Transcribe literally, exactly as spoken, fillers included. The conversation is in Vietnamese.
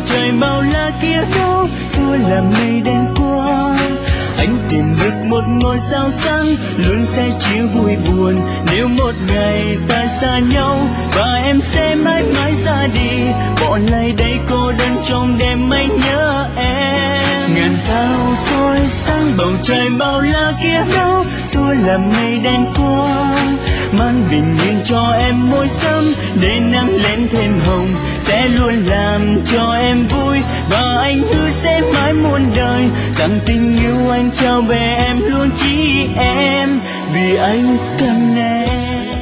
trời bao la kia đâu xua là mây đen qua. Anh tìm được một ngôi sao sáng luôn sẽ chia vui buồn nếu một ngày ta xa nhau, và em sẽ mãi mãi ra đi bỏ lại đây cô đơn trong đêm anh nhớ em. Ngàn sao soi sáng bầu trời bao la kia đâu xua là mây đen qua, mang bình yên cho em mỗi sớm để nắng lên thêm hồng, sẽ luôn làm cho em vui và anh hứa sẽ mãi muôn đời rằng tình yêu anh trao về em luôn chỉ em vì anh cần em.